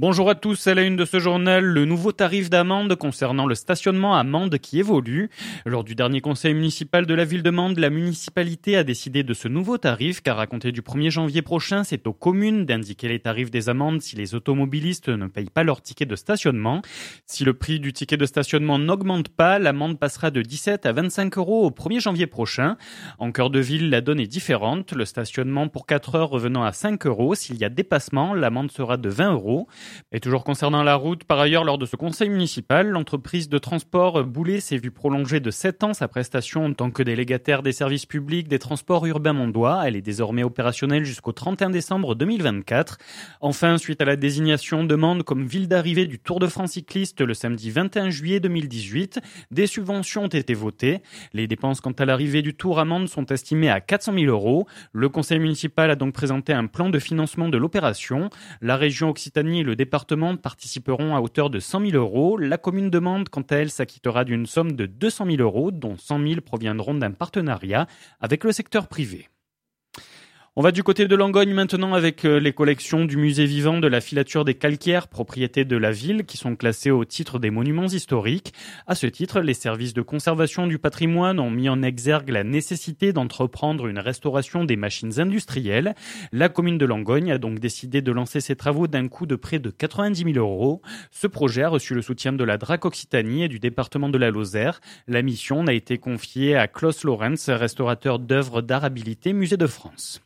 Bonjour à tous, à la une de ce journal, le nouveau tarif d'amende concernant le stationnement à Mende qui évolue. Lors du dernier conseil municipal de la ville de Mende, la municipalité a décidé de ce nouveau tarif car à compter du 1er janvier prochain, c'est aux communes d'indiquer les tarifs des amendes si les automobilistes ne payent pas leur ticket de stationnement. Si le prix du ticket de stationnement n'augmente pas, l'amende passera de 17 à 25 euros au 1er janvier prochain. En cœur de ville, la donne est différente. Le stationnement pour 4 heures revenant à 5 euros. S'il y a dépassement, l'amende sera de 20 euros. Et toujours concernant la route, par ailleurs, lors de ce conseil municipal, l'entreprise de transport Boulet s'est vue prolonger de 7 ans sa prestation en tant que délégataire des services publics des transports urbains mondois. Elle est désormais opérationnelle jusqu'au 31 décembre 2024. Enfin, suite à la désignation de Mende comme ville d'arrivée du Tour de France cycliste le samedi 21 juillet 2018, des subventions ont été votées. Les dépenses quant à l'arrivée du Tour à Mende sont estimées à 400 000 euros. Le conseil municipal a donc présenté un plan de financement de l'opération. La région Occitanie et le département participeront à hauteur de 100 000 euros. La commune de Mende, quant à elle, s'acquittera d'une somme de 200 000 euros, dont 100 000 proviendront d'un partenariat avec le secteur privé. On va du côté de Langogne maintenant avec les collections du musée vivant de la filature des calcaires, propriété de la ville, qui sont classées au titre des monuments historiques. À ce titre, les services de conservation du patrimoine ont mis en exergue la nécessité d'entreprendre une restauration des machines industrielles. La commune de Langogne a donc décidé de lancer ces travaux d'un coût de près de 90 000 euros. Ce projet a reçu le soutien de la DRAC Occitanie et du département de la Lozère. La mission a été confiée à Klaus Lorenz, restaurateur d'œuvres d'art habilité Musée de France.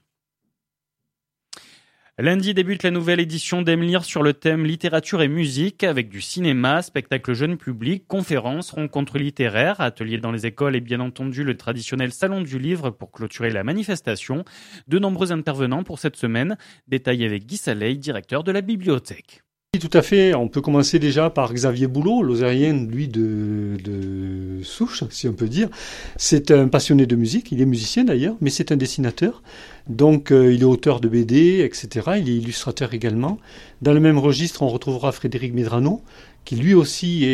Lundi débute la nouvelle édition d'Emlir sur le thème littérature et musique avec du cinéma, spectacle jeune public, conférences, rencontres littéraires, ateliers dans les écoles et bien entendu le traditionnel salon du livre pour clôturer la manifestation. De nombreux intervenants pour cette semaine. Détail avec Guy Saleil, directeur de la bibliothèque. Oui, tout à fait. On peut commencer déjà par Xavier Boulot, lozérien, lui, de souche, si on peut dire. C'est un passionné de musique, il est musicien d'ailleurs, mais c'est un dessinateur. Donc, il est auteur de BD, etc. Il est illustrateur également. Dans le même registre, on retrouvera Frédéric Medrano, qui lui aussi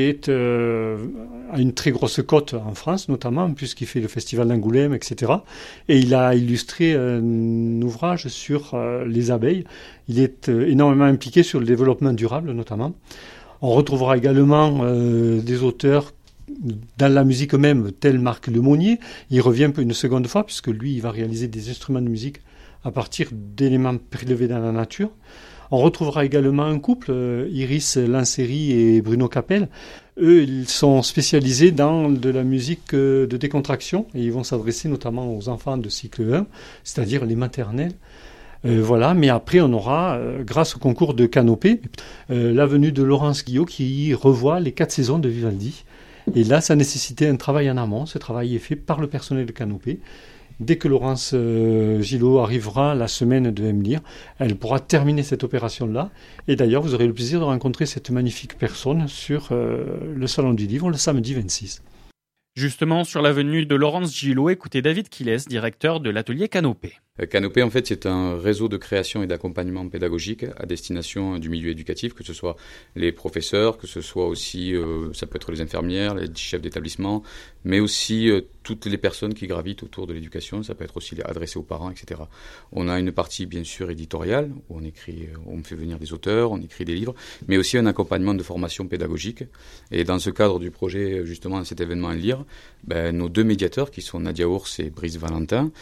a une très grosse cote en France, notamment, puisqu'il fait le festival d'Angoulême, etc. Et il a illustré un ouvrage sur les abeilles. Il est énormément impliqué sur le développement durable, notamment. On retrouvera également des auteurs dans la musique même, tel Marc Lemonnier. Il revient une seconde fois, puisque lui, il va réaliser des instruments de musique à partir d'éléments prélevés dans la nature. On retrouvera également un couple, Iris Lanceri et Bruno Capel. Eux, ils sont spécialisés dans de la musique de décontraction et ils vont s'adresser notamment aux enfants de cycle 1, c'est-à-dire les maternelles. Voilà, mais après on aura, grâce au concours de Canopée, la venue de Laurence Guillot qui revoit les 4 saisons de Vivaldi. Et là, ça nécessitait un travail en amont. Ce travail est fait par le personnel de Canopée. Dès que Laurence Gillot arrivera la semaine de Emlir, elle pourra terminer cette opération-là. Et d'ailleurs, vous aurez le plaisir de rencontrer cette magnifique personne sur le Salon du Livre le samedi 26. Justement, sur la venue de Laurence Gillot, écoutez David Quilès, directeur de l'atelier Canopée. Canopée, en fait, c'est un réseau de création et d'accompagnement pédagogique à destination du milieu éducatif, que ce soit les professeurs, que ce soit aussi, ça peut être les infirmières, les chefs d'établissement, mais aussi toutes les personnes qui gravitent autour de l'éducation, ça peut être aussi adressé aux parents, etc. On a une partie, bien sûr, éditoriale, où on écrit, on fait venir des auteurs, on écrit des livres, mais aussi un accompagnement de formation pédagogique. Et dans ce cadre du projet, justement, cet événement à lire, nos 2 médiateurs, qui sont Nadia Ours et Brice Valentin,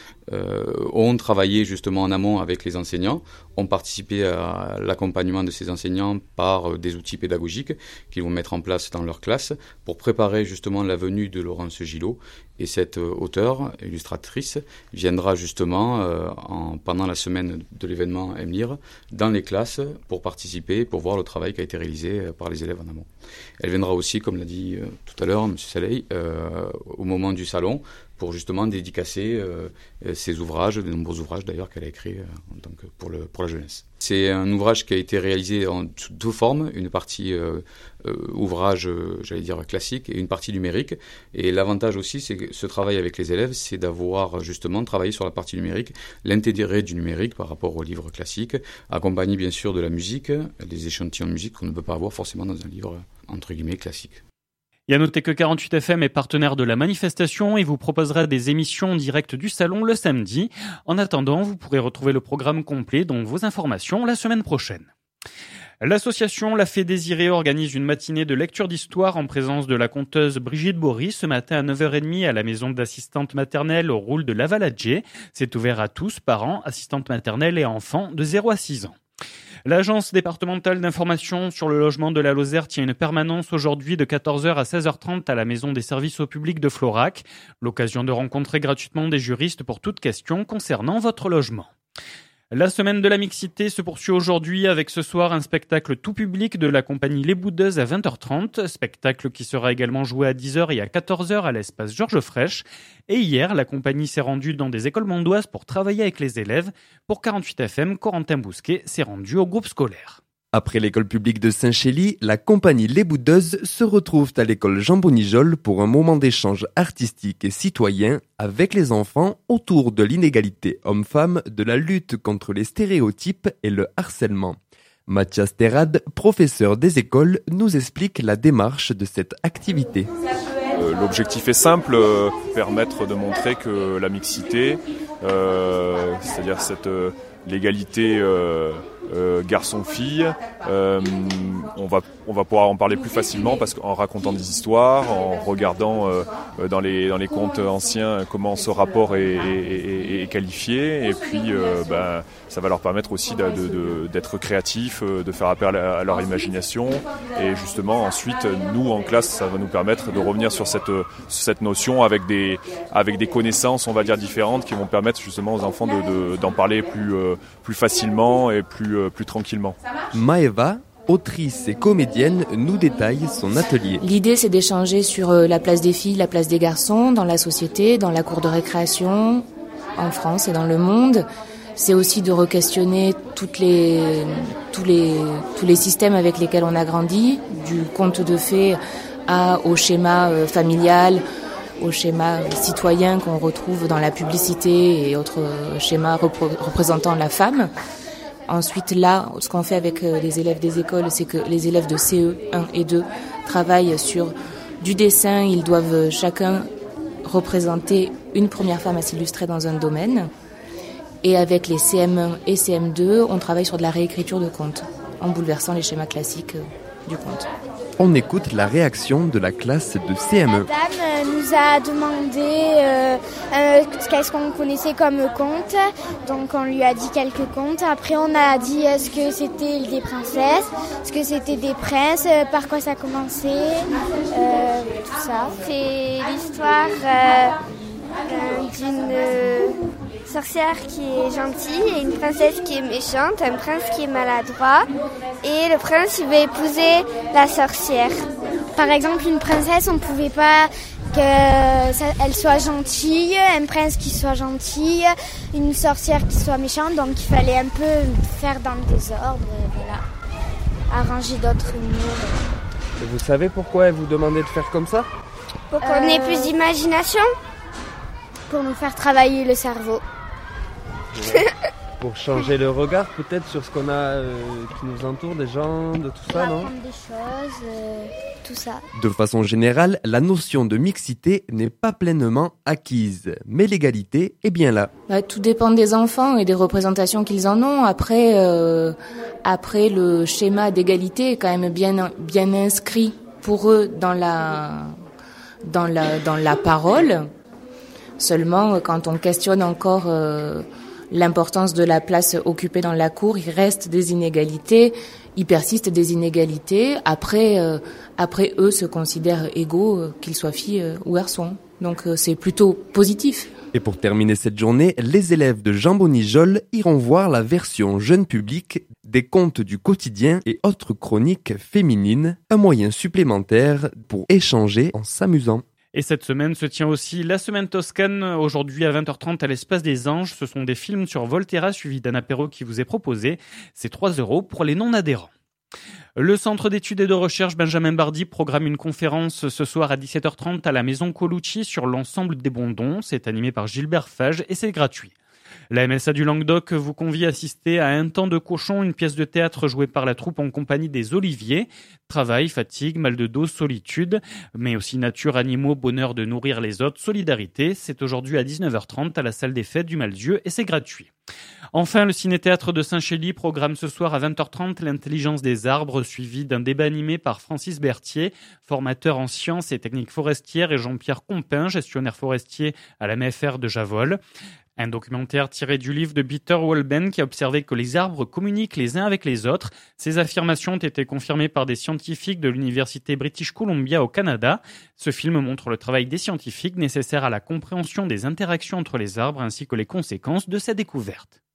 ont travaillé justement en amont avec les enseignants, ont participé à l'accompagnement de ces enseignants par des outils pédagogiques qu'ils vont mettre en place dans leur classe pour préparer justement la venue de Laurence Gillot. Et cette auteure, illustratrice, viendra justement pendant la semaine de l'événement Emlir dans les classes pour participer, pour voir le travail qui a été réalisé par les élèves en amont. Elle viendra aussi, comme l'a dit tout à l'heure M. Saleil, au moment du salon, pour justement dédicacer ses ouvrages, de nombreux ouvrages d'ailleurs qu'elle a écrits pour la jeunesse. C'est un ouvrage qui a été réalisé en 2 formes, une partie ouvrage, j'allais dire classique, et une partie numérique. Et l'avantage aussi, c'est que ce travail avec les élèves, c'est d'avoir justement travaillé sur la partie numérique, l'intérêt du numérique par rapport au livre classique, accompagné bien sûr de la musique, des échantillons de musique qu'on ne peut pas avoir forcément dans un livre entre guillemets classique. Et à noter que 48 FM est partenaire de la manifestation et vous proposera des émissions en direct du salon le samedi. En attendant, vous pourrez retrouver le programme complet dont vos informations la semaine prochaine. L'association La Fée Désirée organise une matinée de lecture d'histoire en présence de la conteuse Brigitte Bory ce matin à 9h30 à la maison d'assistante maternelle au Roule de Lavaladjé. C'est ouvert à tous, parents, assistantes maternelles et enfants de 0 à 6 ans. L'agence départementale d'information sur le logement de la Lozère tient une permanence aujourd'hui de 14h à 16h30 à la maison des services au public de Florac. L'occasion de rencontrer gratuitement des juristes pour toute question concernant votre logement. La semaine de la mixité se poursuit aujourd'hui avec ce soir un spectacle tout public de la compagnie Les Boudeuses à 20h30, spectacle qui sera également joué à 10h et à 14h à l'espace Georges Frêche. Et hier, la compagnie s'est rendue dans des écoles mondoises pour travailler avec les élèves. Pour 48 FM, Corentin Bousquet s'est rendu au groupe scolaire. Après l'école publique de Saint-Chély, la compagnie Les Boudeuses se retrouve à l'école Jean Bonijol pour un moment d'échange artistique et citoyen avec les enfants autour de l'inégalité homme-femme, de la lutte contre les stéréotypes et le harcèlement. Mathias Terrade, professeur des écoles, nous explique la démarche de cette activité. L'objectif est simple, permettre de montrer que la mixité, c'est-à-dire cette l'égalité garçon-fille, on va pouvoir en parler plus facilement parce qu'en racontant des histoires, en regardant dans les contes anciens comment ce rapport est qualifié, et puis ça va leur permettre aussi d'être créatifs, de faire appel à leur imagination, et justement ensuite nous en classe ça va nous permettre de revenir sur cette notion avec des connaissances on va dire différentes qui vont permettre justement aux enfants d'en parler plus facilement et plus tranquillement. Maëva, autrice et comédienne, nous détaille son atelier. L'idée, c'est d'échanger sur la place des filles, la place des garçons dans la société, dans la cour de récréation, en France et dans le monde. C'est aussi de re-questionner tous les systèmes avec lesquels on a grandi, du conte de fées au schéma familial, au schéma citoyen qu'on retrouve dans la publicité et autres schémas représentant la femme. Ensuite, là, ce qu'on fait avec les élèves des écoles, c'est que les élèves de CE 1 et 2 travaillent sur du dessin. Ils doivent chacun représenter une première femme à s'illustrer dans un domaine. Et avec les CM1 et CM2, on travaille sur de la réécriture de contes, en bouleversant les schémas classiques du conte. On écoute la réaction de la classe de CM1. La dame nous a demandé qu'est-ce qu'on connaissait comme conte. Donc on lui a dit quelques contes. Après on a dit ce que c'était des princesses, ce que c'était des princes, par quoi ça commençait, tout ça. C'est l'histoire d'une sorcière qui est gentille et une princesse qui est méchante, un prince qui est maladroit, et le prince il veut épouser la sorcière. Par exemple, une princesse, on ne pouvait pas qu'elle soit gentille, un prince qui soit gentil, une sorcière qui soit méchante, donc il fallait un peu faire dans le désordre, voilà, arranger d'autres mots. Et vous savez pourquoi elle vous demandait de faire comme ça ? Pour qu'on ait plus d'imagination, pour nous faire travailler le cerveau. Ouais. Pour changer le regard peut-être sur ce qu'on a qui nous entoure, des gens, de tout ça, non ? Apprendre des choses, tout ça. De façon générale, la notion de mixité n'est pas pleinement acquise, mais l'égalité est bien là. Tout dépend des enfants et des représentations qu'ils en ont. Après, le schéma d'égalité est quand même bien inscrit pour eux dans la parole. Seulement, quand on questionne encore l'importance de la place occupée dans la cour, il reste des inégalités, il persiste des inégalités. Après, eux se considèrent égaux, qu'ils soient filles ou garçons. Donc c'est plutôt positif. Et pour terminer cette journée, les élèves de Jean Bonijol iront voir la version jeune public des contes du quotidien et autres chroniques féminines, un moyen supplémentaire pour échanger en s'amusant. Et cette semaine se tient aussi la semaine toscane, aujourd'hui à 20h30 à l'Espace des Anges. Ce sont des films sur Volterra suivis d'un apéro qui vous est proposé. C'est 3 € pour les non-adhérents. Le Centre d'études et de recherche Benjamin Bardi programme une conférence ce soir à 17h30 à la Maison Colucci sur l'ensemble des bons dons. C'est animé par Gilbert Fage et c'est gratuit. La MSA du Languedoc vous convie à assister à Un temps de cochon, une pièce de théâtre jouée par la troupe en compagnie des Oliviers. Travail, fatigue, mal de dos, solitude, mais aussi nature, animaux, bonheur de nourrir les autres, solidarité. C'est aujourd'hui à 19h30 à la salle des fêtes du Malzieu et c'est gratuit. Enfin, le ciné-théâtre de Saint-Chély programme ce soir à 20h30 l'intelligence des arbres, suivi d'un débat animé par Francis Berthier, formateur en sciences et techniques forestières, et Jean-Pierre Compin, gestionnaire forestier à la MFR de Javol. Un documentaire tiré du livre de Peter Wolben qui a observé que les arbres communiquent les uns avec les autres. Ces affirmations ont été confirmées par des scientifiques de l'Université British Columbia au Canada. Ce film montre le travail des scientifiques nécessaire à la compréhension des interactions entre les arbres ainsi que les conséquences de ces découvertes.